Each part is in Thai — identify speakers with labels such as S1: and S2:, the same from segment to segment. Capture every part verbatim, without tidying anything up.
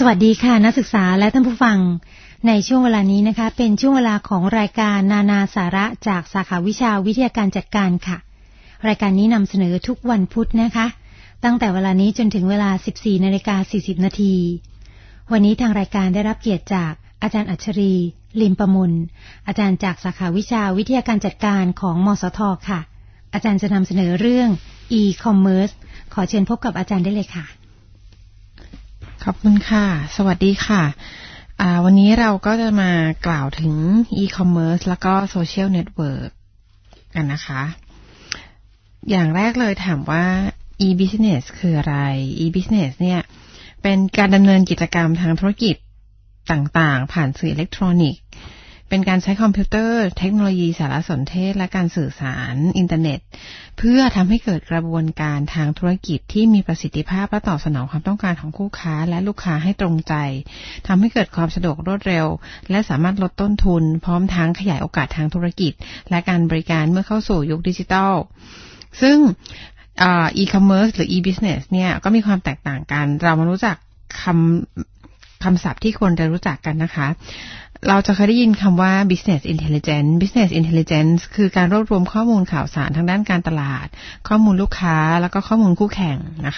S1: วัสดีค่ะนักศึกษาและท่านผู้ฟังในช่วงเวลานี้นะคะเป็นช่วงเวลาของรายการนานาสาระจากสาขาวิชาวิทยาการจัดการค่ะรายการนี้นำเสนอทุกวันพุธนะคะตั้งแต่เวลานี้จนถึงเวลา สิบสี่นาฬิกาสี่สิบ นาทีวันนี้ทางรายการได้รับเกียรติจากอาจารย์อัชรีลิมประมุลอาจารย์จากสาขาวิชาวิทยาการจัดการของมสท.ค่ะอาจารย์จะนำเสนอเรื่อง e-commerce ขอเชิญพบกับอาจารย์ได้เลยค่ะ
S2: ขอบคุณค่ะสวัสดีค่ะวันนี้เราก็จะมากล่าวถึง e-commerce แล้วก็ social network กันนะคะอย่างแรกเลยถามว่า e-business คืออะไร e-business เนี่ยเป็นการดำเนินกิจกรรมทางธุรกิจต่างๆผ่านสื่ออิเล็กทรอนิกส์เป็นการใช้คอมพิวเตอร์เทคโนโลยีสารสนเทศและการสื่อสารอินเทอร์เน็ตเพื่อทำให้เกิดกระบวนการทางธุรกิจที่มีประสิทธิภาพและตอบสนองความต้องการของคู่ค้าและลูกค้าให้ตรงใจทำให้เกิดความสะดวกรวดเร็วและสามารถลดต้นทุนพร้อมทั้งขยายโอกาสทางธุรกิจและการบริการเมื่อเข้าสู่ยุคดิจิทัลซึ่ง e-commerce หรือ e-business เนี่ยก็มีความแตกต่างกันเรามารู้จักคำคำศัพท์ที่ควรจะรู้จักกันนะคะเราจะเคยได้ยินคำว่า business intelligence business intelligence คือการรวบรวมข้อมูลข่าวสารทางด้านการตลาดข้อมูลลูกค้าแล้วก็ข้อมูลคู่แข่งนะคะ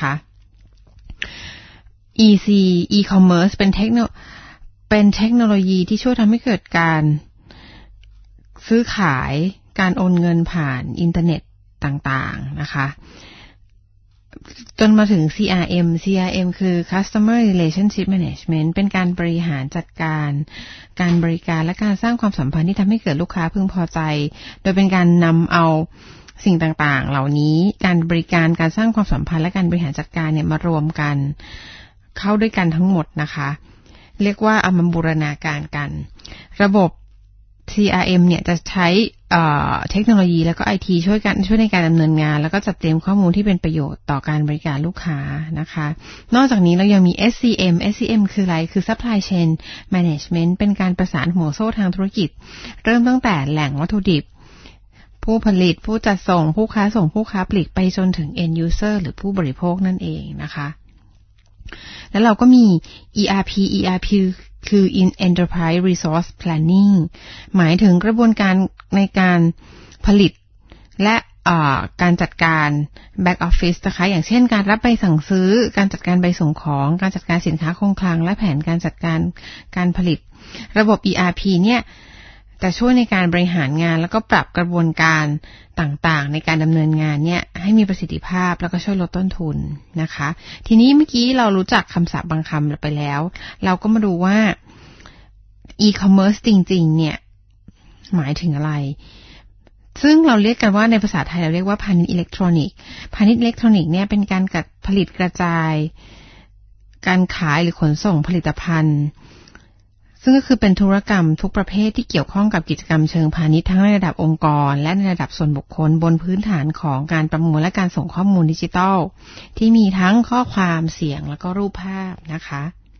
S2: อี ซี e-commerce เป็นเทคโนเป็นเทคโนโลยีที่ช่วยทำให้เกิดการซื้อขายการโอนเงินผ่านอินเทอร์เน็ตต่างๆนะคะจนมาถึง ซี อาร์ เอ็ม ซี อาร์ เอ็ม คือ Customer Relationship Management เป็นการบริหารจัดการการบริการและการสร้างความสัมพันธ์ที่ทำให้เกิดลูกค้าพึงพอใจโดยเป็นการนำเอาสิ่งต่างๆเหล่านี้การบริการการสร้างความสัมพันธ์และการบริหารจัดการเนี่ยมารวมกันเข้าด้วยกันทั้งหมดนะคะเรียกว่าเอามาบูรณาการกันระบบซี อาร์ เอ็ม เนี่ยจะใช้เทคโนโลยีแล้วก็ ไอ ที ช่วยกันช่วยในการดำเนินงานแล้วก็จัดเตรียมข้อมูลที่เป็นประโยชน์ต่อการบริการลูกค้านะคะนอกจากนี้เรายังมี เอส ซี เอ็ม เอส ซี เอ็ม คืออะไรคือ Supply Chain Management เป็นการประสานห่วงโซ่ทางธุรกิจเริ่มตั้งแต่แหล่งวัตถุดิบผู้ผลิตผู้จัดส่งผู้ค้าส่งผู้ค้าปลีกไปจนถึง End User หรือผู้บริโภคนั่นเองนะคะแล้วเราก็มี อี อาร์ พี อี อาร์ พี คือ Enterprise Resource Planning หมายถึงกระบวนการในการผลิตและการจัดการ Back Office นะคะอย่างเช่นการรับใบสั่งซื้อการจัดการใบส่งของการจัดการสินค้าคงคลังและแผนการจัดการการผลิตระบบ อี อาร์ พี เนี่ยจะช่วยในการบริหารงานแล้วก็ปรับกระบวนการต่างๆในการดำเนินงานเนี่ยให้มีประสิทธิภาพแล้วก็ช่วยลดต้นทุนนะคะทีนี้เมื่อกี้เรารู้จักคำศัพท์บางคำไปแล้วเราก็มาดูว่า e-commerce จริงๆเนี่ยหมายถึงอะไรซึ่งเราเรียกกันว่าในภาษาไทยเราเรียกว่าพาณิชย์อิเล็กทรอนิกส์พาณิชย์อิเล็กทรอนิกส์เนี่ยเป็นการกัดผลิตกระจายการขายหรือขนส่งผลิตภัณฑ์ซึ่งก็คือเป็นธุรกรรมทุกประเภทที่เกี่ยวข้องกับกิจกรรมเชิงพาณิชย์ทั้งในระดับองค์กรและในระดับส่วนบุคคลบนพื้นฐานของการประมวลและการส่งข้อมูลดิจิทัลที่มีทั้งข้อความเสียงแล้วก็รูปภาพนะคะ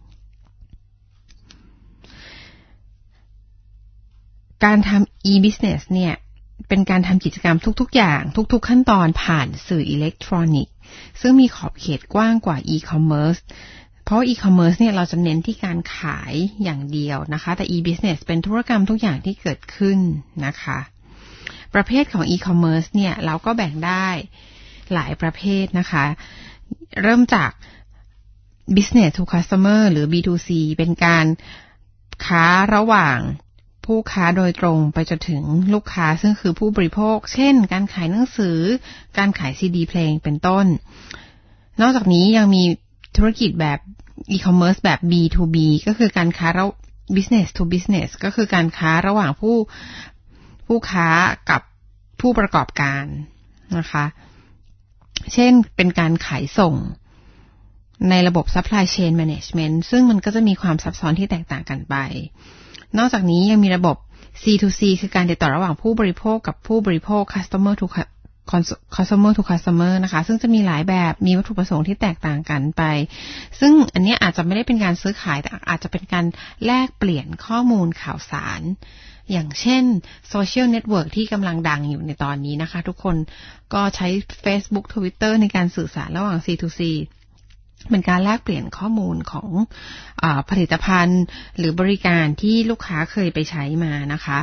S2: การทำ e-business เนี่ยเป็นการทำกิจกรรมทุกๆอย่างทุกๆขั้นตอนผ่านสื่ออิเล็กทรอนิกส์ซึ่งมีขอบเขตกว้างกว่า e-commerce เพราะ e-commerce เนี่ยเราจะเน้นที่การขายอย่างเดียวนะคะแต่ e-business เป็นธุรกรรมทุกอย่างที่เกิดขึ้นนะคะประเภทของ e-commerce เนี่ยเราก็แบ่งได้หลายประเภทนะคะเริ่มจาก business to customer หรือ บี ทู ซี เป็นการค้าระหว่างผู้ค้าโดยตรงไปจนถึงลูกค้าซึ่งคือผู้บริโภคเช่นการขายหนังสือการขายซีดีเพลงเป็นต้นนอกจากนี้ยังมีธุรกิจแบบ e-commerce แบบ บี ทู บี ก็คือการค้าระ business to business ก็คือการค้าระหว่างผู้ผู้ค้ากับผู้ประกอบการนะคะเช่นเป็นการขายส่งในระบบ supply chain management ซึ่งมันก็จะมีความซับซ้อนที่แตกต่างกันไปนอกจากนี้ยังมีระบบ ซี ทู ซี คือการติดต่อระหว่างผู้บริโภคกับผู้บริโภค customer to customer to customer นะคะซึ่งจะมีหลายแบบมีวัตถุประสงค์ที่แตกต่างกันไปซึ่งอันนี้อาจจะไม่ได้เป็นการซื้อขายแต่อาจจะเป็นการแลกเปลี่ยนข้อมูลข่าวสารอย่างเช่นโซเชียลเน็ตเวิร์กที่กำลังดังอยู่ในตอนนี้นะคะทุกคนก็ใช้ Facebook Twitter ในการสื่อสารระหว่าง ซี ทู ซีเป็นการแลกเปลี่ยนข้อมูลของอ่าผลิตภัณฑ์หรือบริการที่ลูกค้าเคยไปใช้มานะคะ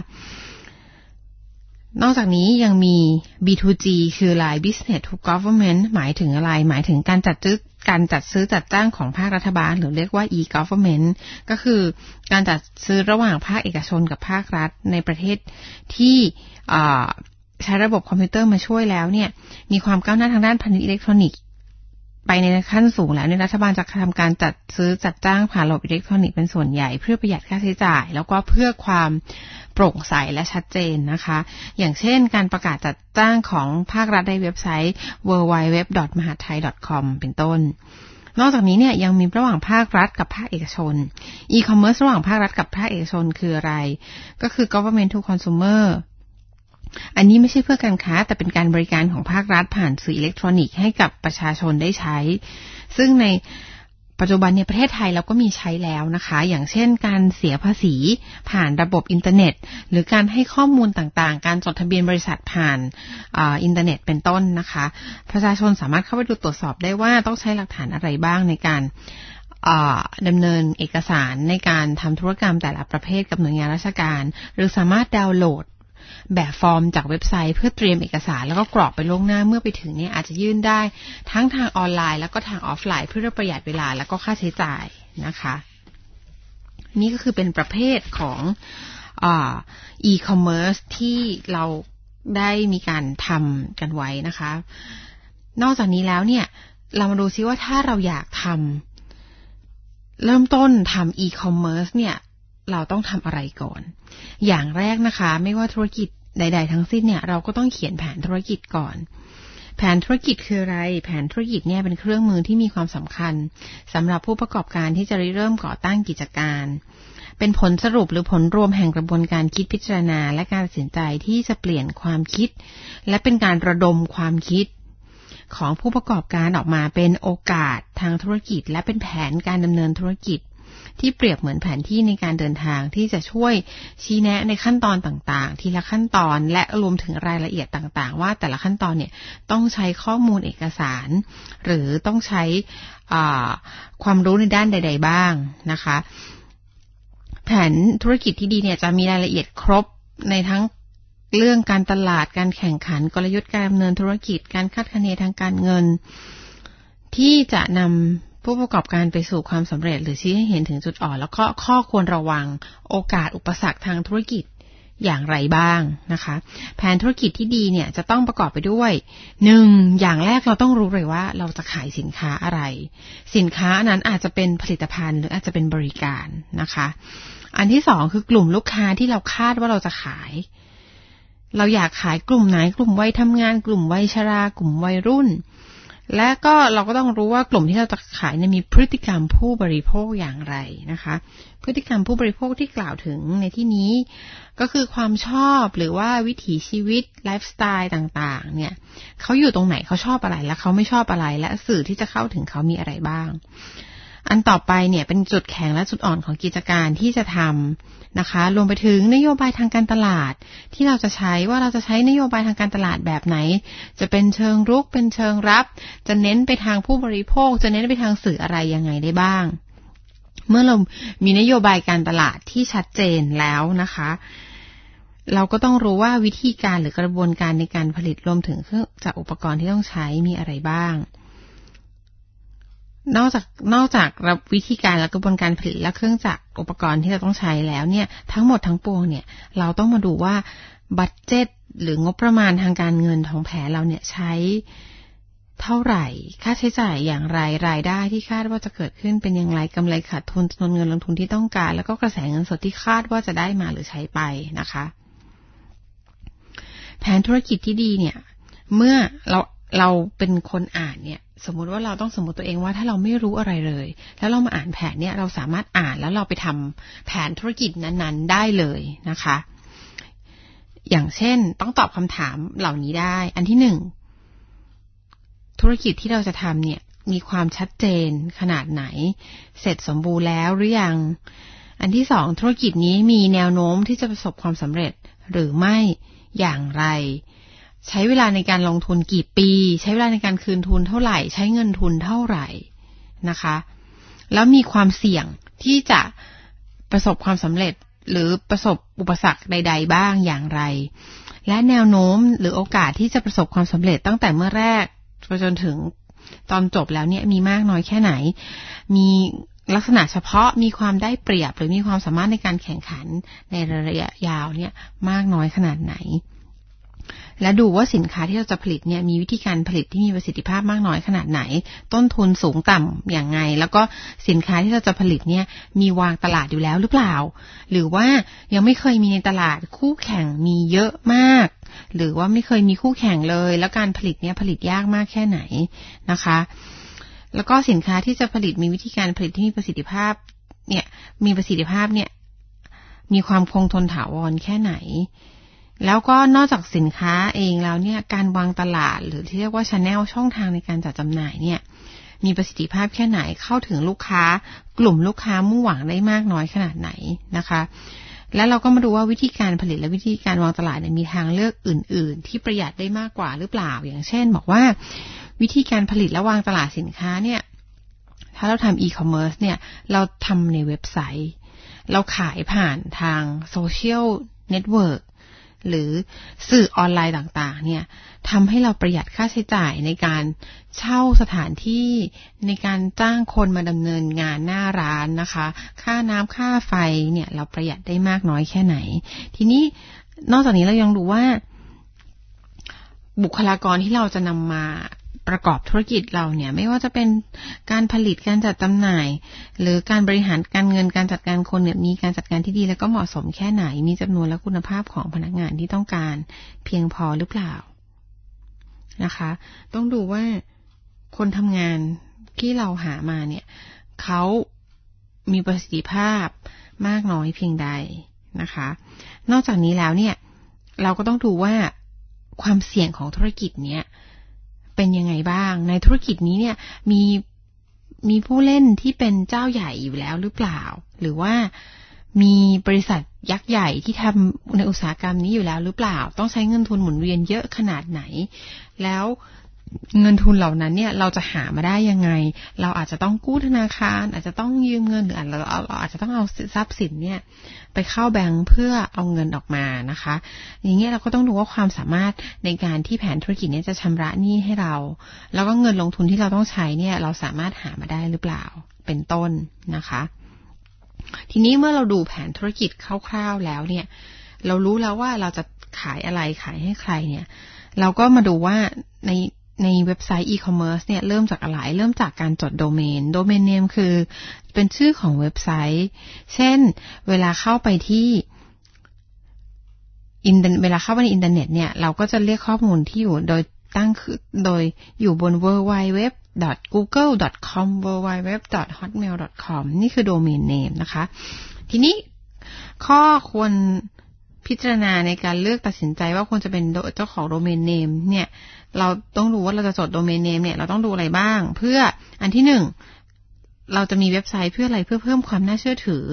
S2: นอกจากนี้ยังมี บี ทู จี คือ Line Business to Government หมายถึงอะไรหมายถึงการจัดซื้อการจัดซื้อจัดจ้างของภาครัฐบาลหรือเรียกว่า e-government ก็คือการจัดซื้อระหว่างภาคเอกชนกับภาครัฐในประเทศที่ใช้ระบบคอมพิวเตอร์มาช่วยแล้วเนี่ยมีความก้าวหน้าทางด้านพาณิชย์อิเล็กทรอนิกส์ไปในขั้นสูงแล้วในรัฐบาลจะทำการจัดซื้อจัดจ้างผ่านระบบอิเล็กทรอนิกส์เป็นส่วนใหญ่เพื่อประหยัดค่าใช้จ่ายแล้วก็เพื่อความโปร่งใสและชัดเจนนะคะอย่างเช่นการประกาศจัดจ้างของภาครัฐในเว็บไซต์ ดับเบิลยู ดับเบิลยู ดับเบิลยู ดอท มหาดไทย ดอท คอม เป็นต้นนอกจากนี้เนี่ยยังมีระหว่างภาครัฐกับภาคเอกชน e-commerce ระหว่างภาครัฐกับภาคเอกชนคืออะไรก็คือ government to consumerอันนี้ไม่ใช่เพื่อการค้าแต่เป็นการบริการของภาครัฐผ่านสื่ออิเล็กทรอนิกส์ให้กับประชาชนได้ใช้ซึ่งในปัจจุบันในประเทศไทยเราก็มีใช้แล้วนะคะอย่างเช่นการเสียภาษีผ่านระบบอินเทอร์เน็ตหรือการให้ข้อมูลต่างๆการจดทะเบียนบริษัทผ่านอ่าอินเทอร์เน็ตเป็นต้นนะคะประชาชนสามารถเข้าไปดูตรวจสอบได้ว่าต้องใช้หลักฐานอะไรบ้างในการดำเนินเอกสารในการทำธุรกรรมแต่ละประเภทกับหน่วยงานราชการหรือสามารถดาวน์โหลดแบบฟอร์มจากเว็บไซต์เพื่อเตรียมเอกสารแล้วก็กรอกไปล่วงหน้าเมื่อไปถึงเนี่ยอาจจะยื่นได้ทั้งทางออนไลน์แล้วก็ทางออฟไลน์เพื่อประหยัดเวลาแล้วก็ค่าใช้จ่ายนะคะนี่ก็คือเป็นประเภทของอ่า e-commerce ที่เราได้มีการทำกันไว้นะคะนอกจากนี้แล้วเนี่ยเรามาดูซิว่าถ้าเราอยากทำเริ่มต้นทำ e-commerce เนี่ยเราต้องทำอะไรก่อนอย่างแรกนะคะไม่ว่าธุรกิจใดๆทั้งสิ้นเนี่ยเราก็ต้องเขียนแผนธุรกิจก่อนแผนธุรกิจคืออะไรแผนธุรกิจเนี่ยเป็นเครื่องมือที่มีความสำคัญสำหรับผู้ประกอบการที่จะเริ่มก่อตั้งกิจการเป็นผลสรุปหรือผลรวมแห่งกระบวนการคิดพิจารณาและการตัดสินใจที่จะเปลี่ยนความคิดและเป็นการระดมความคิดของผู้ประกอบการออกมาเป็นโอกาสทางธุรกิจและเป็นแผนการดำเนินธุรกิจที่เปรียบเหมือนแผนที่ในการเดินทางที่จะช่วยชี้แนะในขั้นตอนต่างๆทีละขั้นตอนและรวมถึงรายละเอียดต่างๆว่าแต่ละขั้นตอนเนี่ยต้องใช้ข้อมูลเอกสารหรือต้องใช้ความรู้ในด้านใดๆบ้างนะคะแผนธุรกิจที่ดีเนี่ยจะมีรายละเอียดครบในทั้งเรื่องการตลาดการแข่งขันกลยุทธ์การดำเนินธุรกิจการคาดคะเนทางการเงินที่จะนำผู้ประกอบการไปสู่ความสำเร็จหรือชี้ให้เห็นถึงจุดอ่อนแล้วก็ข้อควรระวังโอกาสอุปสรรคทางธุรกิจอย่างไรบ้างนะคะแผนธุรกิจที่ดีเนี่ยจะต้องประกอบไปด้วยหนึ่งอย่างแรกเราต้องรู้เลยว่าเราจะขายสินค้าอะไรสินค้านั้นอาจจะเป็นผลิตภัณฑ์หรืออาจจะเป็นบริการนะคะอันที่สองคือกลุ่มลูกค้าที่เราคาดว่าเราจะขายเราอยากขายกลุ่มไหนกลุ่มวัยทำงานกลุ่มวัยชรากลุ่มวัยรุ่นและก็เราก็ต้องรู้ว่ากลุ่มที่เราจะขายเนี่ยมีพฤติกรรมผู้บริโภคอย่างไรนะคะพฤติกรรมผู้บริโภคที่กล่าวถึงในที่นี้ก็คือความชอบหรือว่าวิถีชีวิตไลฟ์สไตล์ต่างๆเนี่ยเขาอยู่ตรงไหนเขาชอบอะไรและเขาไม่ชอบอะไรและสื่อที่จะเข้าถึงเขามีอะไรบ้างอันต่อไปเนี่ยเป็นจุดแข็งและจุดอ่อนของกิจการที่จะทำนะคะรวมไปถึงนโยบายทางการตลาดที่เราจะใช้ว่าเราจะใช้นโยบายทางการตลาดแบบไหนจะเป็นเชิงรุกเป็นเชิงรับจะเน้นไปทางผู้บริโภคจะเน้นไปทางสื่ออะไรยังไงได้บ้างเมื่อเรามีนโยบายการตลาดที่ชัดเจนแล้วนะคะเราก็ต้องรู้ว่าวิธีการหรือกระบวนการในการผลิตรวมถึงเครื่องจักรอุปกรณ์ที่ต้องใช้มีอะไรบ้างนอกจากนอกจากวิธีการและกระบวนการผลิตและเครื่องจักรอุปกรณ์ที่เราต้องใช้แล้วเนี่ยทั้งหมดทั้งปวงเนี่ยเราต้องมาดูว่าบัดเจ็ตหรืองบประมาณทางการเงินของแผนเราเนี่ยใช้เท่าไหร่ค่าใช้จ่ายอย่างไรรายได้ที่คาดว่าจะเกิดขึ้นเป็นอย่างไรกำไรขาดทุนจำนวนเงินลงทุนที่ต้องการแล้วก็กระแสเงินสดที่คาดว่าจะได้มาหรือใช้ไปนะคะแผนธุรกิจที่ดีเนี่ยเมื่อเราเราเป็นคนอ่านเนี่ยสมมุติว่าเราต้องสมมติตัวเองว่าถ้าเราไม่รู้อะไรเลยแล้วเรามาอ่านแผนเนี่ยเราสามารถอ่านแล้วเราไปทำแผนธุรกิจนั้นๆได้เลยนะคะอย่างเช่นต้องตอบคำถามเหล่านี้ได้อันที่หนึ่งธุรกิจที่เราจะทำเนี่ยมีความชัดเจนขนาดไหนเสร็จสมบูรณ์แล้วหรือยังอันที่สองธุรกิจนี้มีแนวโน้มที่จะประสบความสำเร็จหรือไม่อย่างไรใช้เวลาในการลงทุนกี่ปีใช้เวลาในการคืนทุนเท่าไหร่ใช้เงินทุนเท่าไหร่นะคะแล้วมีความเสี่ยงที่จะประสบความสำเร็จหรือประสบอุปสรรคใดๆบ้างอย่างไรและแนวโน้มหรือโอกาสที่จะประสบความสำเร็จตั้งแต่เมื่อแรกไปจนถึงตอนจบแล้วเนี่ยมีมากน้อยแค่ไหนมีลักษณะเฉพาะมีความได้เปรียบหรือมีความสามารถในการแข่งขันในระยะยาวเนี่ยมากน้อยขนาดไหนและดูว่าสินค้าที่เราจะผลิตเนี่ยมีวิธีการผลิตที่มีประสิทธิภาพมากน้อยขนาดไหนต้นทุนสูงต่ำอย่างไงแล้วก็สินค้าที่เราจะผลิตเนี่ยมีวางตลาดอยู่แล้วหรือเปล่าหรือว่ายังไม่เคยมีในตลาดคู่แข่งมีเยอะมากหรือว่าไม่เคยมีคู่แข่งเลยแล้วการผลิตเนี่ยผลิตยากมากแค่ไหนนะคะแล้วก็สินค้าที่จะผลิตมีวิธีการผลิตที่มีประสิทธิภาพเนี่ยมีประสิทธิภาพเนี่ยมีความคงทนถาวรแค่ไหนแล้วก็นอกจากสินค้าเองแล้วเนี่ยการวางตลาดหรือที่เรียกว่า channel ช่องทางในการจัดจำหน่ายเนี่ยมีประสิทธิภาพแค่ไหนเข้าถึงลูกค้ากลุ่มลูกค้ามุ่งหวังได้มากน้อยขนาดไหนนะคะแล้วเราก็มาดูว่าวิธีการผลิตและวิธีการวางตลาดเนี่ยมีทางเลือกอื่นๆที่ประหยัดได้มากกว่าหรือเปล่าอย่างเช่นบอกว่าวิธีการผลิตและวางตลาดสินค้าเนี่ยถ้าเราทำอีคอมเมิร์ซเนี่ยเราทำในเว็บไซต์เราขายผ่านทางโซเชียลเน็ตเวิร์กหรือสื่อออนไลน์ต่างๆเนี่ยทำให้เราประหยัดค่าใช้จ่ายในการเช่าสถานที่ในการจ้างคนมาดำเนินงานหน้าร้านนะคะค่าน้ำค่าไฟเนี่ยเราประหยัดได้มากน้อยแค่ไหนทีนี้นอกจากนี้เรายังดูว่าบุคลากรที่เราจะนำมาประกอบธุรกิจเราเนี่ยไม่ว่าจะเป็นการผลิตการจัดจำหน่ายหรือการบริหารการเงินการจัดการคนเนี่ยมีการจัดการที่ดีแล้วก็เหมาะสมแค่ไหนมีจำนวนและคุณภาพของพนักงานที่ต้องการเพียงพอหรือเปล่านะคะต้องดูว่าคนทำงานที่เราหามาเนี่ยเขามีประสิทธิภาพมากน้อยเพียงใดนะคะนอกจากนี้แล้วเนี่ยเราก็ต้องดูว่าความเสี่ยงของธุรกิจเนี้ยเป็นยังไงบ้างในธุรกิจนี้เนี่ยมีมีผู้เล่นที่เป็นเจ้าใหญ่อยู่แล้วหรือเปล่าหรือว่ามีบริษัทยักษ์ใหญ่ที่ทำในอุตสาหกรรมนี้อยู่แล้วหรือเปล่าต้องใช้เงินทุนหมุนเวียนเยอะขนาดไหนแล้วเงินทุนเหล่านั้นเนี่ยเราจะหามาได้ยังไงเราอาจจะต้องกู้ธนาคารอาจจะต้องยืมเงินหรืออาจจะเราอาจจะต้องเอาทรัพย์สินเนี่ยไปเข้าแบงก์เพื่อเอาเงินออกมานะคะอย่างเงี้ยเราก็ต้องดูว่าความสามารถในการที่แผนธุรกิจนี้จะชำระหนี้ให้เราแล้วก็เงินลงทุนที่เราต้องใช้เนี่ยเราสามารถหามาได้หรือเปล่าเป็นต้นนะคะทีนี้เมื่อเราดูแผนธุรกิจคร่าวๆแล้วเนี่ยเรารู้แล้วว่าเราจะขายอะไรขายให้ใครเนี่ยเราก็มาดูว่าในในเว็บไซต์อีคอมเมิร์ซเนี่ยเริ่มจากอะไรเริ่มจากการจดโดเมนโดเมนเนมคือเป็นชื่อของเว็บไซต์เช่นเวลาเข้าไปที่อินเทอร์เวลาเข้าไปในอินเทอร์เน็ตเนี่ยเราก็จะเรียกข้อมูลที่อยู่โดยตั้งคือโดยอยู่บน ดับเบิลยู ดับเบิลยู ดับเบิลยู ดอท กูเกิล ดอท คอม ดับเบิลยู ดับเบิลยู ดับเบิลยู ดอท ฮอตเมล ดอท คอม นี่คือโดเมนเนมนะคะทีนี้ข้อควรพิจารณาในการเลือกตัดสินใจว่าควรจะเป็นเจ้าของโดเมนเนมเนี่ยเราต้องดูว่าเราจะจดโดเมนเนมเนี่ยเราต้องดูอะไรบ้างเพื่ออันที่หนึ่งเราจะมีเว็บไซต์เพื่ออะไรเพื่อเพิ่มความน่าเชื่อถือ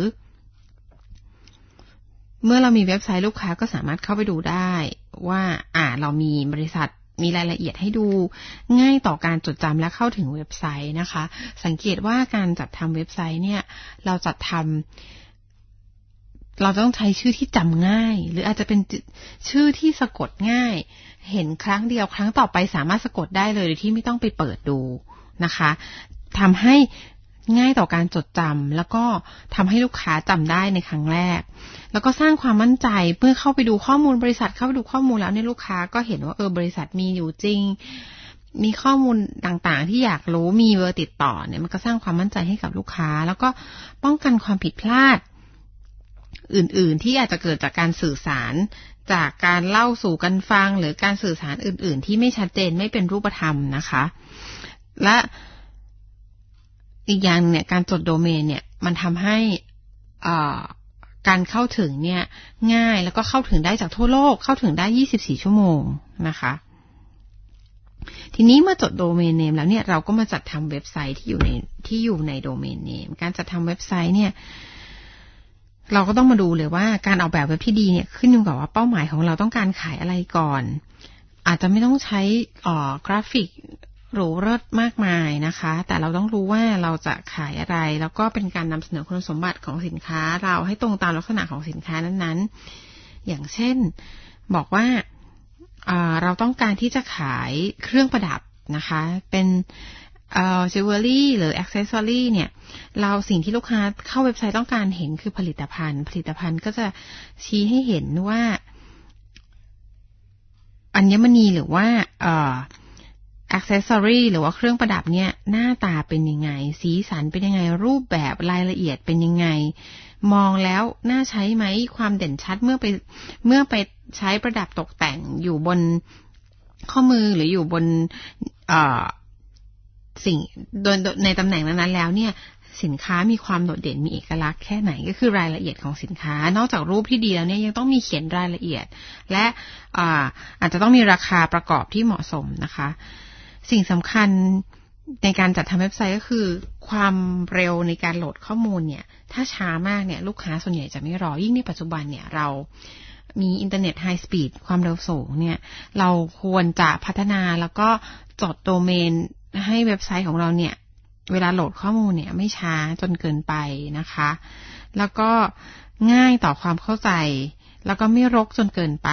S2: เมื่อเรามีเว็บไซต์ลูกค้าก็สามารถเข้าไปดูได้ว่าอ่าเรามีบริษัทมีรายละเอียดให้ดูง่ายต่อการจดจำและเข้าถึงเว็บไซต์นะคะสังเกตว่าการจัดทำเว็บไซต์เนี่ยเราจัดทำเราต้องใช้ชื่อที่จำง่ายหรืออาจจะเป็นชื่อที่สะกดง่ายเห็นครั้งเดียวครั้งต่อไปสามารถสะกดได้เลยโดยที่ไม่ต้องไปเปิดดูนะคะทำให้ง่ายต่อการจดจำแล้วก็ทำให้ลูกค้าจำได้ในครั้งแรกแล้วก็สร้างความมั่นใจเมื่อเข้าไปดูข้อมูลบริษัทเข้าไปดูข้อมูลแล้วเนี่ยลูกค้าก็เห็นว่าเออบริษัทมีอยู่จริงมีข้อมูลต่างๆที่อยากรู้มีเบอร์ติดต่อเนี่ยมันก็สร้างความมั่นใจให้กับลูกค้าแล้วก็ป้องกันความผิดพลาดอื่นๆที่อาจจะเกิดจากการสื่อสารจากการเล่าสู่กันฟังหรือการสื่อสารอื่นๆที่ไม่ชัดเจนไม่เป็นรูปธรรมนะคะและอีกอย่างเนี่ยการจดโดเมนเนี่ยมันทำให้การเข้าถึงเนี่ยง่ายแล้วก็เข้าถึงได้จากทั่วโลกเข้าถึงได้ยี่สิบสี่ชั่วโมงนะคะทีนี้เมื่อจดโดเมนเนมแล้วเนี่ยเราก็มาจัดทำเว็บไซต์ที่อยู่ในที่อยู่ในโดเมนเนมการจัดทำเว็บไซต์เนี่ยเราก็ต้องมาดูเลยว่าการออกแบบเว็บที่ดีเนี่ยขึ้นอยู่กับว่าเป้าหมายของเราต้องการขายอะไรก่อนอาจจะไม่ต้องใช้อ่อกราฟิกหรูเลิศมากมายนะคะแต่เราต้องรู้ว่าเราจะขายอะไรแล้วก็เป็นการนำเสนอคุณสมบัติของสินค้าเราให้ตรงตามลักษณะของสินค้านั้นๆอย่างเช่นบอกว่าเราต้องการที่จะขายเครื่องประดับนะคะเป็นเอ่อ jewelry หรือ accessory เนี่ยเราสิ่งที่ลูกค้าเข้าเว็บไซต์ต้องการเห็นคือผลิตภัณฑ์ผลิตภัณฑ์ก็จะชี้ให้เห็นว่าอัญมณีหรือว่าเอ่อ accessory หรือว่าเครื่องประดับเนี่ยหน้าตาเป็นยังไงสีสันเป็นยังไงรูปแบบรายละเอียดเป็นยังไงมองแล้วน่าใช้ไหมความเด่นชัดเมื่อไปเมื่อไปใช้ประดับตกแต่งอยู่บนข้อมือหรืออยู่บนเอ่อสิ่งโดยในตำแหน่งนั้นๆแล้วเนี่ยสินค้ามีความโดดเด่นมีเอกลักษณ์แค่ไหนก็คือรายละเอียดของสินค้านอกจากรูปที่ดีแล้วเนี่ยยังต้องมีเขียนรายละเอียดและอ่าอาจจะต้องมีราคาประกอบที่เหมาะสมนะคะสิ่งสำคัญในการจัดทำเว็บไซต์ก็คือความเร็วในการโหลดข้อมูลเนี่ยถ้าช้ามากเนี่ยลูกค้าส่วนใหญ่จะไม่รอยิ่งในปัจจุบันเนี่ยเรามีอินเทอร์เน็ตไฮสปีดความเร็วสูงเนี่ยเราควรจะพัฒนาแล้วก็จดโดเมนให้เว็บไซต์ของเราเนี่ยเวลาโหลดข้อมูลเนี่ยไม่ช้าจนเกินไปนะคะแล้วก็ง่ายต่อความเข้าใจแล้วก็ไม่รกจนเกินไป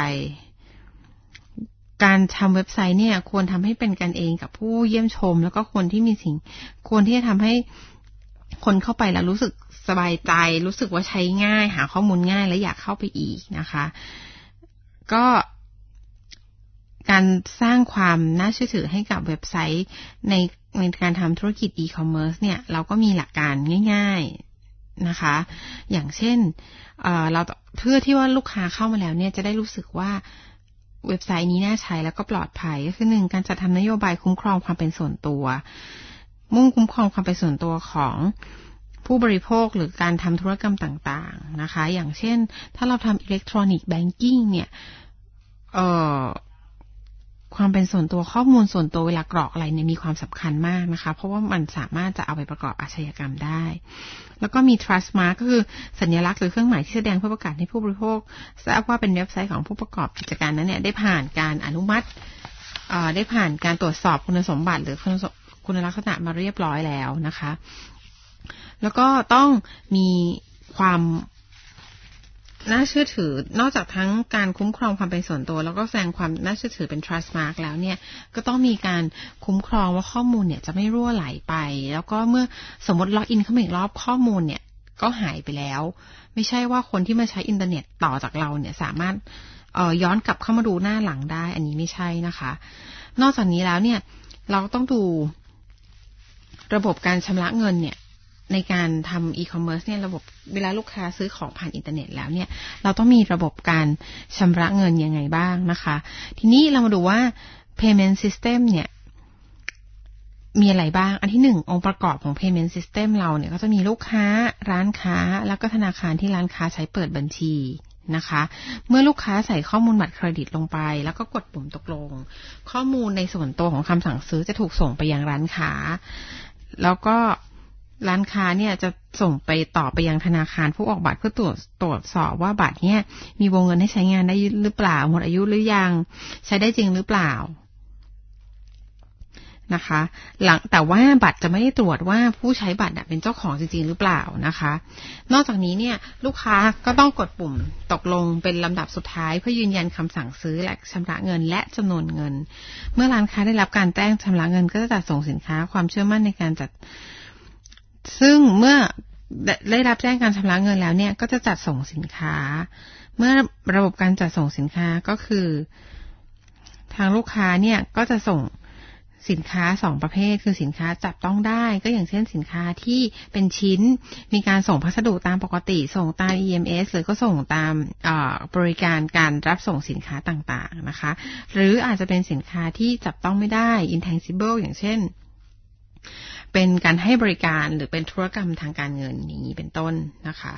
S2: การทำเว็บไซต์เนี่ยควรทำให้เป็นกันเองกับผู้เยี่ยมชมแล้วก็ควรที่มีสิ่งควรที่จะทำให้คนเข้าไปแล้วรู้สึกสบายใจรู้สึกว่าใช้ง่ายหาข้อมูลง่ายและอยากเข้าไปอีกนะคะก็การสร้างความน่าเชื่อถือให้กับเว็บไซต์ในในการทำธุรกิจอีคอมเมิร์ซเนี่ยเราก็มีหลักการง่ายๆนะคะอย่างเช่น เอ่อ เราเพื่อที่ว่าลูกค้าเข้ามาแล้วเนี่ยจะได้รู้สึกว่าเว็บไซต์นี้น่าใช้แล้วก็ปลอดภัยก็คือหนึ่งการจัดทำนโยบายคุ้มครองความเป็นส่วนตัวมุ่งคุ้มครองความเป็นส่วนตัวของผู้บริโภคหรือการทำธุรกรรมต่างๆนะคะอย่างเช่นถ้าเราทำอิเล็กทรอนิกส์แบงกิ้งเนี่ยเอ่อความเป็นส่วนตัวข้อมูลส่วนตัวเวลากรอกอะไรเนี่ยมีความสำคัญมากนะคะเพราะว่ามันสามารถจะเอาไปประกอบอาชญากรรมได้แล้วก็มี trust mark ก็คือสัญลักษณ์หรือเครื่องหมายที่แสดงเพื่อประกาศให้ผู้บริโภคทราบว่าเป็นเว็บไซต์ของผู้ประกอบกิจการนั้นเนี่ยได้ผ่านการอนุมัติเอ่อได้ผ่านการตรวจสอบคุณสมบัติหรือคุณลักษณะมาเรียบร้อยแล้วนะคะแล้วก็ต้องมีความน่าเชื่อถือนอกจากทั้งการคุ้มครองความเป็นส่วนตัวแล้วก็แสดงความน่าเชื่อถือเป็น trust mark แล้วเนี่ยก็ต้องมีการคุ้มครองว่าข้อมูลเนี่ยจะไม่รั่วไหลไปแล้วก็เมื่อสมมติล็อกอินเข้ามาอีกรอบข้อมูลเนี่ยก็หายไปแล้วไม่ใช่ว่าคนที่มาใช้อินเทอร์เน็ตต่อจากเราเนี่ยสามารถเอ่อย้อนกลับเข้ามาดูหน้าหลังได้อันนี้ไม่ใช่นะคะนอกจากนี้แล้วเนี่ยเราต้องดูระบบการชำระเงินเนี่ยในการทำอีคอมเมิร์ซเนี่ยระบบเวลาลูกค้าซื้อของผ่านอินเทอร์เน็ตแล้วเนี่ยเราต้องมีระบบการชำระเงินยังไงบ้างนะคะทีนี้เรามาดูว่า payment system เนี่ยมีอะไรบ้างอันที่หนึ่งองค์ประกอบของ payment system เราเนี่ยก็จะมีลูกค้าร้านค้าแล้วก็ธนาคารที่ร้านค้าใช้เปิดบัญชีนะคะเมื่อลูกค้าใส่ข้อมูลบัตรเครดิตลงไปแล้วก็กดปุ่มตกลงข้อมูลในส่วนตัวของคำสั่งซื้อจะถูกส่งไปยังร้านค้าแล้วก็ร้านค้าเนี่ยจะส่งไปต่อไปยังธนาคารผู้ออกบัตรเพื่อตรวจตรวจสอบว่าบัตรเนี่ยมีวงเงินให้ใช้งานได้หรือเปล่าหมดอายุหรือยังใช้ได้จริงหรือเปล่านะคะหลังแต่ว่าบัตรจะไม่ได้ตรวจว่าผู้ใช้บัตรเป็นเจ้าของจริงๆหรือเปล่านะคะนอกจากนี้เนี่ยลูกค้าก็ต้องกดปุ่มตกลงเป็นลำดับสุดท้ายเพื่อยืนยันคำสั่งซื้อและชำระเงินและจำนวนเงินเมื่อร้านค้าได้รับการแจ้งชำระเงินก็จะจัดส่งสินค้าความเชื่อมั่นในการจัดซึ่งเมื่อได้รับแจ้งการชำระเงินแล้วเนี่ยก็จะจัดส่งสินค้าเมื่อระบบการจัดส่งสินค้าก็คือทางลูกค้าเนี่ยก็จะส่งสินค้าสองประเภทคือสินค้าจับต้องได้ก็อย่างเช่นสินค้าที่เป็นชิ้นมีการส่งพัสดุตามปกติส่งตาม อี เอ็ม เอส หรือก็ส่งตามบริการการรับส่งสินค้าต่างๆนะคะหรืออาจจะเป็นสินค้าที่จับต้องไม่ได้ intangible อย่างเช่นเป็นการให้บริการหรือเป็นธุรกรรมทางการเงินนี้เป็นต้นนะคะ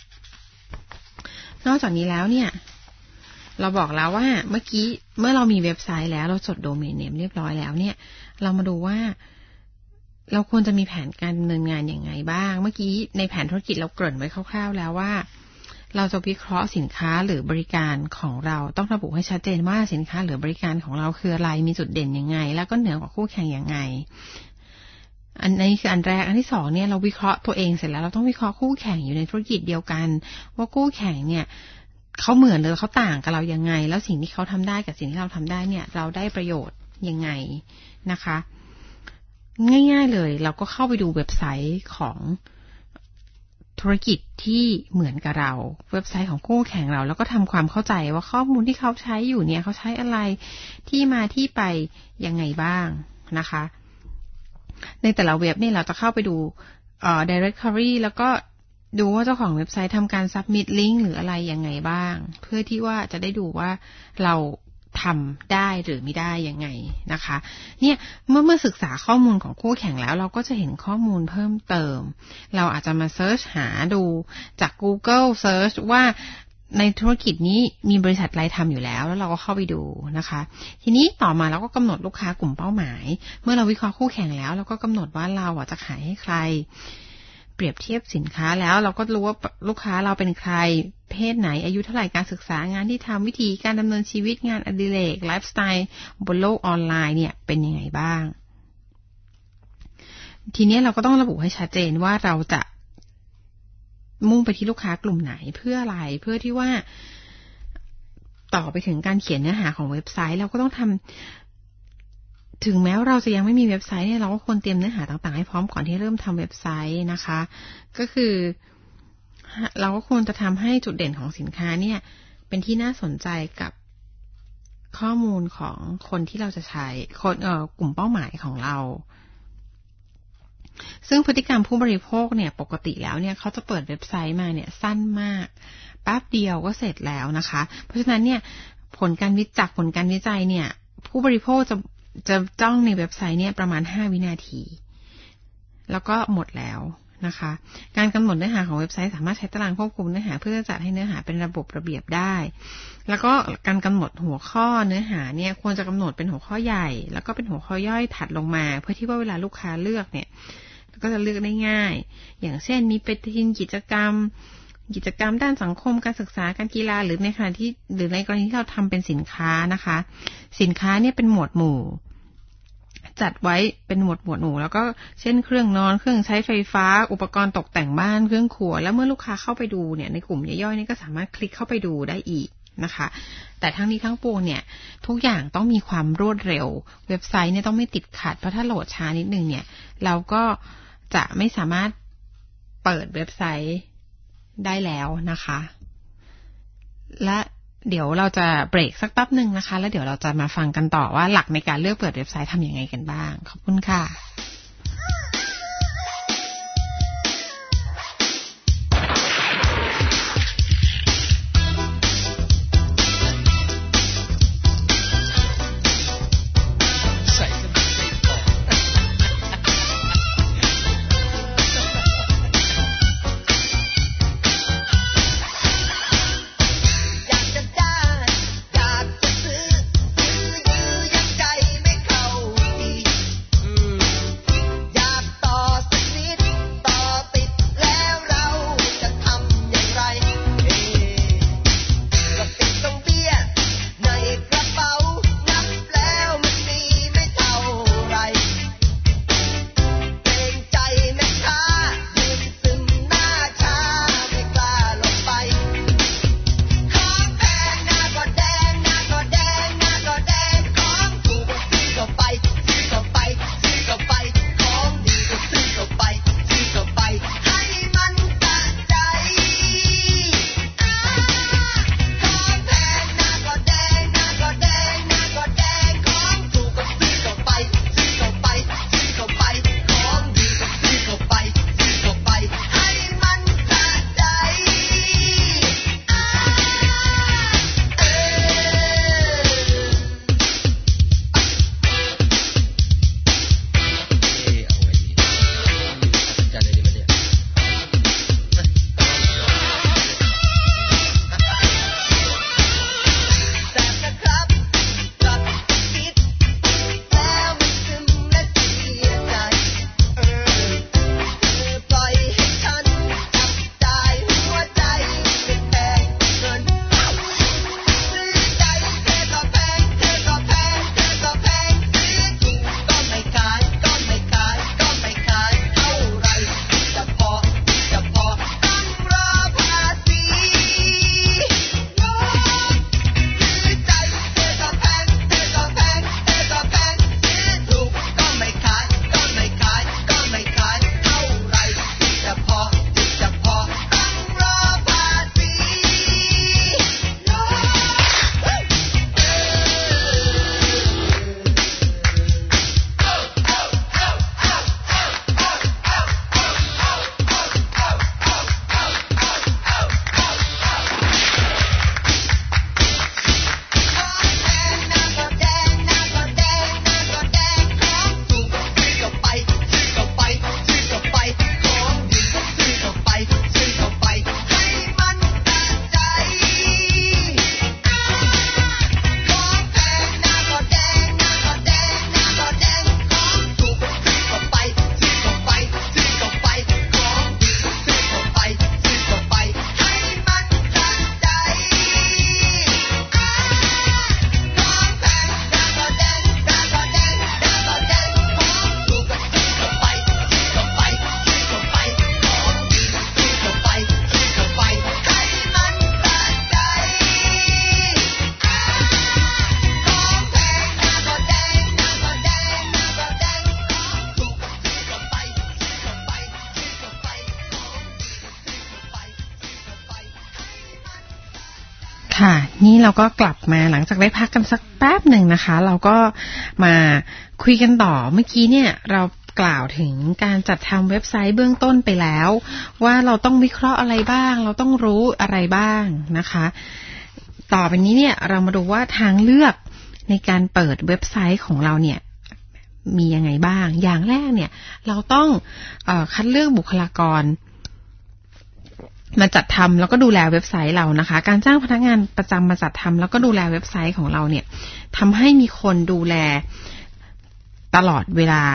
S2: นอกจากนี้แล้วเนี่ยเราบอกแล้วว่าเมื่อกี้เมื่อเรามีเว็บไซต์แล้วเราจดโดเมนเนมเรียบร้อยแล้วเนี่ยเรามาดูว่าเราควรจะมีแผนการดำเนินงานอย่างไงบ้างเมื่อกี้ในแผนธุรกิจเราเกริ่นไว้คร่าวๆแล้วว่าเราจะวิเคราะห์สินค้าหรือบริการของเราต้องระบุให้ชัดเจนว่าสินค้าหรือบริการของเราคืออะไรมีจุดเด่นยังไงแล้วก็เหนือกว่าคู่แข่งยังไงอันนี้คืออันแรกอันที่สองเนี่ยเราวิเคราะห์ตัวเองเสร็จแล้วเราต้องวิเคราะห์คู่แข่งอยู่ในธุรกิจเดียวกันว่าคู่แข่งเนี่ยเขาเหมือนหรือเขาต่างกับเรายังไงแล้วสิ่งที่เขาทำได้กับสิ่งที่เราทำได้เนี่ยเราได้ประโยชน์ยังไงนะคะง่ายๆเลยเราก็เข้าไปดูเว็บไซต์ของธุรกิจที่เหมือนกับเราเว็บไซต์ของคู่แข่งเราแล้วก็ทำความเข้าใจว่าข้อมูลที่เขาใช้อยู่เนี่ยเขาใช้อะไรที่มาที่ไปยังไงบ้างนะคะในแต่ละเว็บเนี่ยเราจะเข้าไปดูเอ่อ directory แล้วก็ดูว่าเจ้าของเว็บไซต์ทำการ submit link หรืออะไรยังไงบ้างเพื่อที่ว่าจะได้ดูว่าเราทำได้หรือไม่ได้ยังไงนะคะเนี่ยเมื่อเมื่อศึกษาข้อมูลของคู่แข่งแล้วเราก็จะเห็นข้อมูลเพิ่มเติมเราอาจจะมาเซิร์ชหาดูจาก Google Search ว่าในธุรกิจนี้มีบริษัทอะไรทำอยู่แล้วแล้วเราก็เข้าไปดูนะคะทีนี้ต่อมาเราก็กำหนดลูกค้ากลุ่มเป้าหมายเมื่อเราวิเคราะห์คู่แข่งแล้วเราก็กำหนดว่าเราจะขายให้ใครเปรียบเทียบสินค้าแล้วเราก็รู้ว่าลูกค้าเราเป็นใครเพศไหนอายุเท่าไหร่การศึกษางานที่ทำวิธีการดำเนินชีวิตงานอดิเรกไลฟ์สไตล์บนโลกออนไลน์เนี่ยเป็นยังไงบ้างทีนี้เราก็ต้องระบุให้ชัดเจนว่าเราจะมุ่งไปที่ลูกค้ากลุ่มไหนเพื่ออะไรเพื่อที่ว่าต่อไปถึงการเขียนเนื้อหาของเว็บไซต์เราก็ต้องทำถึงแม้ว่าเราจะยังไม่มีเว็บไซต์เนี่ยเราก็ควรเตรียมเนื้อหาต่างๆให้พร้อมก่อนที่เริ่มทำเว็บไซต์นะคะก็คือเราก็ควรจะทำให้จุดเด่นของสินค้าเนี่ยเป็นที่น่าสนใจกับข้อมูลของคนที่เราจะใช้คนเอ่อกลุ่มเป้าหมายของเราซึ่งพฤติกรรมผู้บริโภคเนี่ยปกติแล้วเนี่ยเขาจะเปิดเว็บไซต์มาเนี่ยสั้นมากแป๊บเดียวก็เสร็จแล้วนะคะเพราะฉะนั้นเนี่ยผลการวิจัยผลการวิจัยเนี่ยผู้บริโภคจะจะจ้องในเว็บไซต์เนี่ยประมาณห้าวินาทีแล้วก็หมดแล้วนะคะการกำหนดเนื้อหาของเว็บไซต์สามารถใช้ตารางควบคุมเนื้อหาเพื่อจัดให้เนื้อหาเป็นระบบระเบียบได้แล้วก็การกำหนดหัวข้อเนื้อหาเนี่ยควรจะกำหนดเป็นหัวข้อใหญ่แล้วก็เป็นหัวข้อย่อยถัดลงมาเพื่อที่ว่าเวลาลูกค้าเลือกเนี่ยก็จะเลือกได้ง่ายอย่างเช่นมีปฏิทินกิจกรรมกิจกรรมด้านสังคมการศึกษาการกีฬาหรือในขณะที่หรือในกรณีที่เราทำเป็นสินค้านะคะสินค้าเนี่ยเป็นหมวดหมู่จัดไว้เป็นหมวดหมวดหมู่แล้วก็เช่นเครื่องนอนเครื่องใช้ไฟฟ้าอุปกรณ์ตกแต่งบ้านเครื่องครัวแล้วเมื่อลูกค้าเข้าไปดูเนี่ยในกลุ่มย่อยๆนี่ก็สามารถคลิกเข้าไปดูได้อีกนะคะแต่ทั้งนี้ทั้งปวงเนี่ยทุกอย่างต้องมีความรวดเร็วเว็บไซต์เนี่ยต้องไม่ติดขัดเพราะถ้าโหลดช้านิดนึงเนี่ยเราก็จะไม่สามารถเปิดเว็บไซต์ได้แล้วนะคะและเดี๋ยวเราจะเบรกสักแป๊บนึงนะคะแล้วเดี๋ยวเราจะมาฟังกันต่อว่าหลักในการเลือกเปิดเว็บไซต์ทำยังไงกันบ้างขอบคุณค่ะ
S3: อืม
S2: นี้เราก็กลับมาหลังจากได้พักกันสักแป๊บหนึ่งนะคะเราก็มาคุยกันต่อเมื่อกี้เนี่ยเรากล่าวถึงการจัดทำเว็บไซต์เบื้องต้นไปแล้วว่าเราต้องวิเคราะห์อะไรบ้างเราต้องรู้อะไรบ้างนะคะต่อไปนี้เนี่ยเรามาดูว่าทางเลือกในการเปิดเว็บไซต์ของเราเนี่ยมียังไงบ้างอย่างแรกเนี่ยเราต้องเอ่อคัดเลือกบุคลากรมาจัดทำแล้วก็ดูแลเว็บไซต์เรานะคะการจ้างพนักงานประจำมาจัดทำแล้วก็ดูแลเว็บไซต์ของเราเนี่ยทำให้มีคนดูแลตลอดเวลา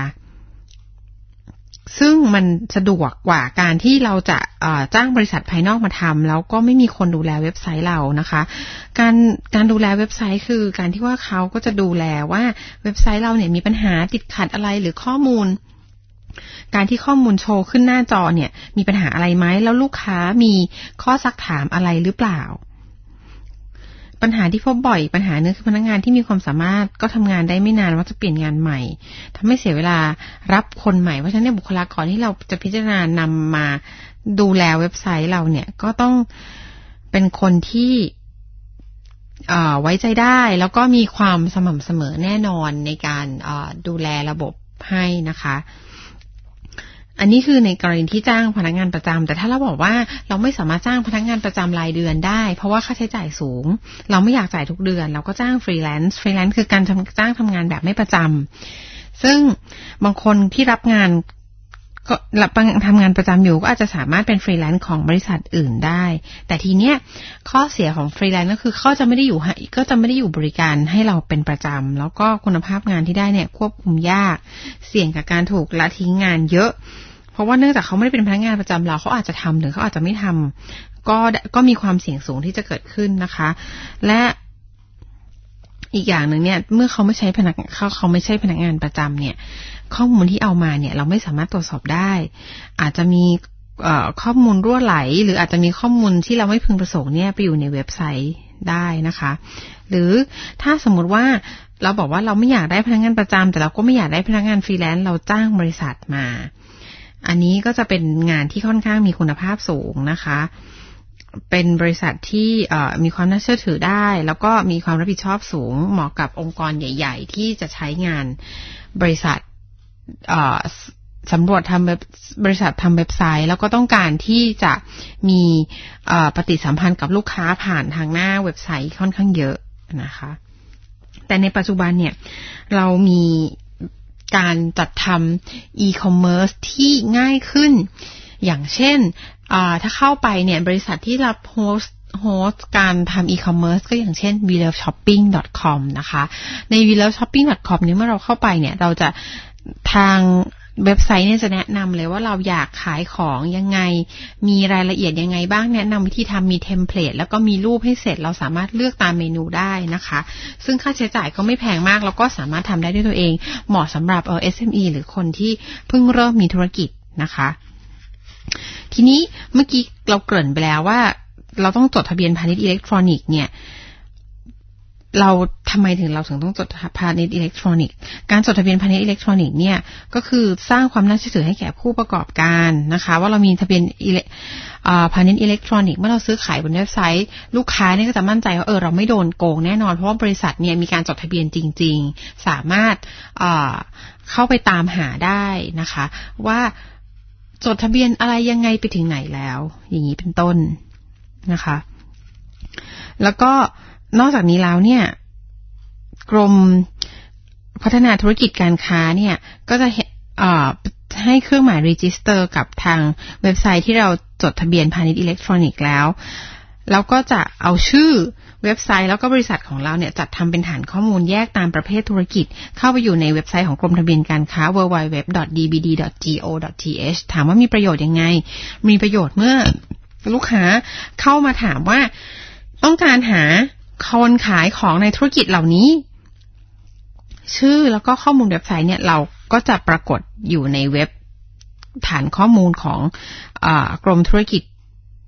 S2: ซึ่งมันสะดวกกว่าการที่เราจะจ้างบริษัทภายนอกมาทำแล้วก็ไม่มีคนดูแลเว็บไซต์เรานะคะการการดูแลเว็บไซต์คือการที่ว่าเขาก็จะดูแลว่าเว็บไซต์เราเนี่ยมีปัญหาติดขัดอะไรหรือข้อมูลการที่ข้อมูลโชว์ขึ้นหน้าจอเนี่ยมีปัญหาอะไรไหมแล้วลูกค้ามีข้อซักถามอะไรหรือเปล่าปัญหาที่พบบ่อยปัญหานึงคือพนักงานที่มีความสามารถก็ทำงานได้ไม่นานว่าจะเปลี่ยนงานใหม่ทำให้เสียเวลารับคนใหม่เพราะฉะนั้นบุคลากรที่เราจะพิจารณานำมาดูแลเว็บไซต์เราเนี่ยก็ต้องเป็นคนที่ไว้ใจได้แล้วก็มีความสม่ำเสมอแน่นอนในการดูแลระบบให้นะคะอันนี้คือในกรณีที่จ้างพนักงานประจำแต่ถ้าเราบอกว่าเราไม่สามารถจ้างพนักงานประจำรายเดือนได้เพราะว่าค่าใช้จ่ายสูงเราไม่อยากจ่ายทุกเดือนเราก็จ้างฟรีแลนซ์ฟรีแลนซ์คือการจ้างทำงานแบบไม่ประจำซึ่งบางคนที่รับงานก็รับทำงานประจำอยู่ก็อาจจะสามารถเป็นฟรีแลนซ์ของบริษัทอื่นได้แต่ทีเนี้ยข้อเสียของฟรีแลนซ์ก็คือเขาจะไม่ได้อยู่ก็จะไม่ได้อยู่บริการให้เราเป็นประจำแล้วก็คุณภาพงานที่ได้เนี่ยควบคุมยากเสี่ยงกับการถูกละทิ้งงานเยอะเพราะว่าเนื่องจากเขาไม่ได้เป็นพนักงานประจำเราเขาอาจจะทำหรือเขาอาจจะไม่ทำก็ก็มีความเสี่ยงสูงที่จะเกิดขึ้นนะคะและอีกอย่างหนึ่งเนี่ยเมื่อเขาไม่ใช้พนักเขาเขาไม่ใช่พนักงานประจำเนี่ยข้อมูลที่เอามาเนี่ยเราไม่สามารถตรวจสอบได้อาจจะมีเอ่อข้อมูลรั่วไหลหรืออาจจะมีข้อมูลที่เราไม่พึงประสงค์เนี่ยไปอยู่ในเว็บไซต์ได้นะคะหรือถ้าสมมติว่าเราบอกว่าเราไม่อยากได้พนักงานประจำแต่เราก็ไม่อยากได้พนักงานฟรีแลนซ์เราจ้างบริษัทมาอันนี้ก็จะเป็นงานที่ค่อนข้างมีคุณภาพสูงนะคะเป็นบริษัทที่มีความน่าเชื่อถือได้แล้วก็มีความรับผิดชอบสูงเหมาะกับองค์กรใหญ่ๆที่จะใช้งานบริษัทสำรวจทำบริษัททำเว็บไซต์แล้วก็ต้องการที่จะมีปฏิสัมพันธ์กับลูกค้าผ่านทางหน้าเว็บไซต์ค่อนข้างเยอะนะคะแต่ในปัจจุบันเนี่ยเรามีการจัดทำอีคอมเมิร์ซที่ง่ายขึ้นอย่างเช่นถ้าเข้าไปเนี่ยบริษัทที่รับโฮสต์โฮสต์การทำอีคอมเมิร์ซก็อย่างเช่น วี โอ แอล ช็อปปิ้ง ดอท คอม นะคะใน วี โอ แอล ช็อปปิ้ง ดอท คอม นี้เมื่อเราเข้าไปเนี่ยเราจะทางเว็บไซต์เนี่ยจะแนะนำเลยว่าเราอยากขายของยังไงมีรายละเอียดยังไงบ้างแนะนำวิธีทำมีเทมเพลตแล้วก็มีรูปให้เสร็จเราสามารถเลือกตามเมนูได้นะคะซึ่งค่าใช้จ่ายก็ไม่แพงมากแล้วก็สามารถทำได้ด้วยตัวเองเหมาะสำหรับเอ่อ เอส เอ็ม อี หรือคนที่เพิ่งเริ่มมีธุรกิจนะคะทีนี้เมื่อกี้เราเกริ่นไปแล้วว่าเราต้องจดทะเบียนพาณิชย์อิเล็กทรอนิกส์เนี่ยเราทำไมถึงเราถึงต้องจดพาณิชย์อิเล็กทรอนิกส์การจดทะเบียนพาณิชย์อิเล็กทรอนิกส์เนี่ยก็คือสร้างความน่าเชื่อถือให้แก่ผู้ประกอบการนะคะว่าเรามีทะเบียนพาณิชย์อิเล็กทรอนิกส์เมื่อเราซื้อขายบนเว็บไซต์ลูกค้าเนี่ยก็จะมั่นใจว่าเออเราไม่โดนโกงแน่นอนเพราะว่าบริษัทเนี่ยมีการจดทะเบียนจริงๆสามารถเข้าไปตามหาได้นะคะว่าจดทะเบียนอะไรยังไงไปถึงไหนแล้วอย่างนี้เป็นต้นนะคะแล้วก็นอกจากนี้แล้วเนี่ยกรมพัฒนาธุรกิจการค้าเนี่ยก็จะให้เครื่องหมาย register กับทางเว็บไซต์ที่เราจดทะเบียนพาณิชย์อิเล็กทรอนิกส์แล้วแล้วก็จะเอาชื่อเว็บไซต์แล้วก็บริษัทของเราเนี่ยจัดทำเป็นฐานข้อมูลแยกตามประเภทธุรกิจเข้าไปอยู่ในเว็บไซต์ของกรมทะเบียนการค้า ดับเบิลยู ดับเบิลยู ดับเบิลยู ดอท ดี บี ดี ดอท จี โอ ดอท ที เอช ถามว่ามีประโยชน์ยังไงมีประโยชน์เมื่อลูกค้าเข้ามาถามว่าต้องการหาคนขายของในธุรกิจเหล่านี้ชื่อแล้วก็ข้อมูลเว็บไซต์เนี่ยเราก็จะปรากฏอยู่ในเว็บฐานข้อมูลของอ่ากรมธุรกิจ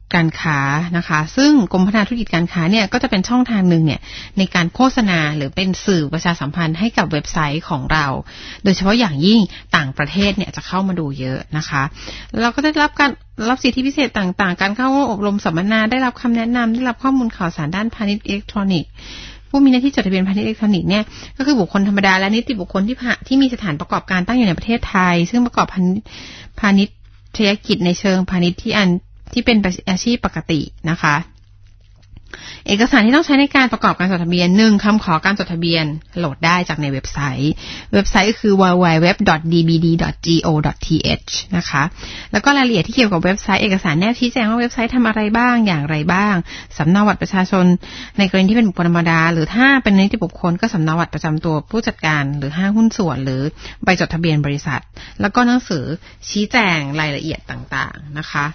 S2: การค้านะคะซึ่งกรมพัฒนาธุรกิจการค้าเนี่ยก็จะเป็นช่องทางหนึ่งเนี่ยในการโฆษณาหรือเป็นสื่อประชาสัมพันธ์ให้กับเว็บไซต์ของเราโดยเฉพาะอย่างยิ่งต่างประเทศเนี่ยจะเข้ามาดูเยอะนะคะเราก็ได้รับการรับสิทธิพิเศษต่างๆการเข้าอบรมสัมมนาได้รับคำแนะนำได้รับข้อมูลข่าวสารด้านพาณิชย์อิเล็กทรอนิกส์ผู้มีหน้าที่จดทะเบียนพาณิชย์อิเล็กทรอนิกส์เนี่ยก็คือบุคคลธรรมดาและนิติบุคคลที่ที่มีสถานประกอบการตั้งอยู่ในประเทศไทยซึ่งประกอบพาณิชย์ธุรกิจในเชิงพาณิชย์ที่อันที่เป็นอาชีพปกตินะคะเอกสารที่ต้องใช้ในการประกอบการจดทะเบียนหนึ่งคำขอการจดทะเบียนโหลดได้จากในเว็บไซต์เว็บไซต์ก็คือ ดับเบิลยู ดับเบิลยู ดับเบิลยู ดอท ดี บี ดี ดอท จี โอ ดอท ที เอช นะคะแล้วก็รายละเอียดที่เกี่ยวกับเว็บไซต์เอกสารแนบชี้แจงว่าเว็บไซต์ทำอะไรบ้างอย่างไรบ้างสำเนาบัตรประชาชนในกรณีที่เป็นบุคคลธรรมดาหรือถ้าเป็นนิติบุคคลก็สำเนาบัตรประจำตัวผู้จัดการหรือห้างหุ้นส่วนหรือใบจดทะเบียนบริษัทแล้วก็หนังสือชี้แจงรายละเอียดต่างๆนะคะ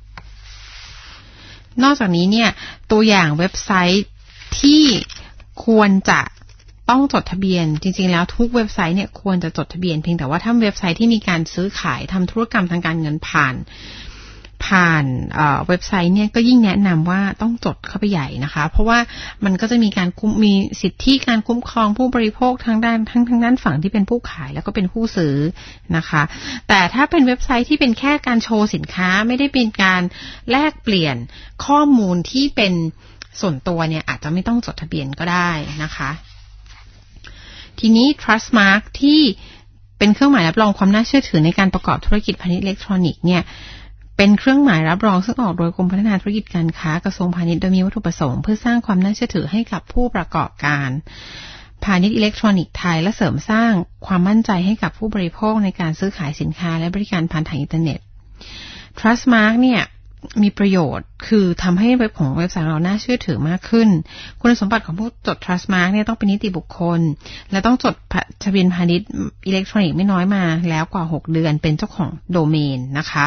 S2: นอกจากนี้เนี่ยตัวอย่างเว็บไซต์ที่ควรจะต้องจดทะเบียนจริงๆแล้วทุกเว็บไซต์เนี่ยควรจะจดทะเบียนเพียงแต่ว่าถ้าเว็บไซต์ที่มีการซื้อขายทำธุรกรรมทางการเงินผ่านผ่านเอ่อเว็บไซต์เนี่ยก็ยิ่งแนะนำว่าต้องจดเข้าไปใหญ่นะคะเพราะว่ามันก็จะมีการคุ้มมีสิทธิการคุ้มครองผู้บริโภคทางด้านทั้งทั้งด้านฝั่งที่เป็นผู้ขายแล้วก็เป็นผู้ซื้อนะคะแต่ถ้าเป็นเว็บไซต์ที่เป็นแค่การโชว์สินค้าไม่ได้เป็นการแลกเปลี่ยนข้อมูลที่เป็นส่วนตัวเนี่ยอาจจะไม่ต้องจดทะเบียนก็ได้นะคะทีนี้ Trust Mark ที่เป็นเครื่องหมายรับรองความน่าเชื่อถือในการประกอบธุรกิจพาณิชย์อิเล็กทรอนิกส์เนี่ยเป็นเครื่องหมายรับรองซึ่งออกโดยกรมพัฒนาธุรกิจการค้ากระทรวงพาณิชย์โดยมีวัตถุประสงค์เพื่อสร้างความน่าเชื่อถือให้กับผู้ประกอบการพาณิชย์อิเล็กทรอนิกส์ไทยและเสริมสร้างความมั่นใจให้กับผู้บริโภคในการซื้อขายสินค้าและบริการผ่านทางอินเทอร์เน็ต Trust Mark เนี่ยมีประโยชน์คือทำให้เว็บของเว็บไซต์เราน่าเชื่อถือมากขึ้นคุณสมบัติของผู้จด Trust Mark เนี่ยต้องเป็นนิติบุคคลและต้องจดทะเบียนพาณิชย์อิเล็กทรอนิกส์ไม่น้อยมาแล้วกว่าหกเดือนเป็นเจ้าของโดเมนนะคะ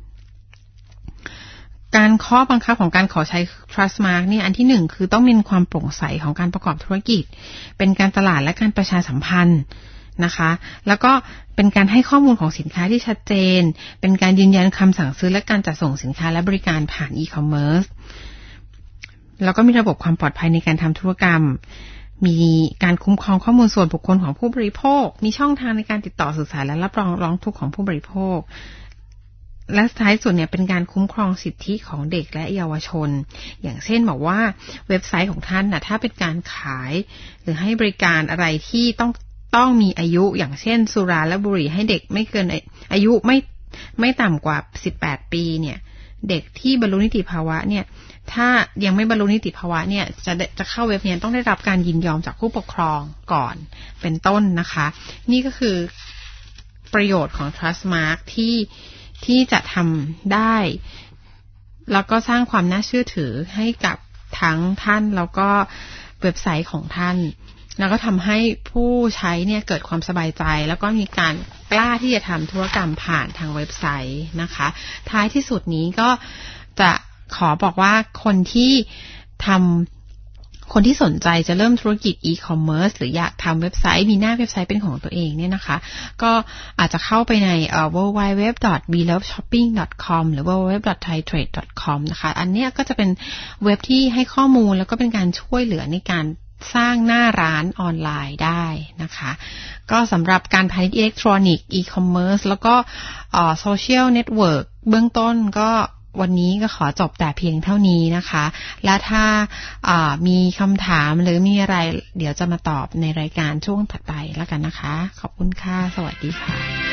S2: การข้อบังคับของการขอใช้ Trust Mark เนี่ยอันที่หนึ่งคือต้องมีความโปร่งใสของการประกอบธุรกิจเป็นการตลาดและการประชาสัมพันธ์นะคะแล้วก็เป็นการให้ข้อมูลของสินค้าที่ชัดเจนเป็นการยืนยันคำสั่งซื้อและการจัดส่งสินค้าและบริการผ่านอีคอมเมิร์ซแล้วก็มีระบบความปลอดภัยในการทำธุรกรรมมีการคุ้มครองข้อมูลส่วนบุคคลของผู้บริโภคมีช่องทางในการติดต่อสื่อสารและรับรองร้องทุกข์ของผู้บริโภคและท้ายสุดเนี่ยเป็นการคุ้มครองสิทธิของเด็กและเยาวชนอย่างเช่นบอกว่าเว็บไซต์ของท่านนะถ้าเป็นการขายหรือให้บริการอะไรที่ต้องต้องมีอายุอย่างเช่นสุราและบุหรี่ให้เด็กไม่เกินอายุไม่ไม่ต่ำกว่าสิบแปดปีเนี่ยเด็กที่บรรลุนิติภาวะเนี่ยถ้ายังไม่บรรลุนิติภาวะเนี่ยจะจะเข้าเว็บเนี่ยต้องได้รับการยินยอมจากผู้ปกครองก่อนเป็นต้นนะคะนี่ก็คือประโยชน์ของ Trust Mark ที่ที่จะทำได้แล้วก็สร้างความน่าเชื่อถือให้กับทั้งท่านแล้วก็เว็บไซต์ของท่านแล้วก็ทำให้ผู้ใช้เนี่ยเกิดความสบายใจแล้วก็มีการกล้าที่จะทำธุรกรรมผ่านทางเว็บไซต์นะคะท้ายที่สุดนี้ก็จะขอบอกว่าคนที่ทำคนที่สนใจจะเริ่มธุรกิจอีคอมเมิร์ซหรืออยากทำเว็บไซต์มีหน้าเว็บไซต์เป็นของตัวเองเนี่ยนะคะก็อาจจะเข้าไปใน ดับเบิลยู ดับเบิลยู ดับเบิลยู ดอท บี เลิฟ ช็อปปิ้ง ดอท คอม หรือ ดับเบิลยู ดับเบิลยู ดับเบิลยู ดอท ไทยเทรด ดอท คอม นะคะอันนี้ก็จะเป็นเว็บที่ให้ข้อมูลแล้วก็เป็นการช่วยเหลือในการสร้างหน้าร้านออนไลน์ได้นะคะก็สำหรับการพาณิชย์อิเล็กทรอนิกส์อีคอมเมิร์ซแล้วก็โซเชียลเน็ตเวิร์กเบื้องต้นก็วันนี้ก็ขอจบแต่เพียงเท่านี้นะคะและถ้ามีคำถามหรือมีอะไรเดี๋ยวจะมาตอบในรายการช่วงถัดไปแล้วกันนะคะขอบคุณค่ะสวัสดีค่ะ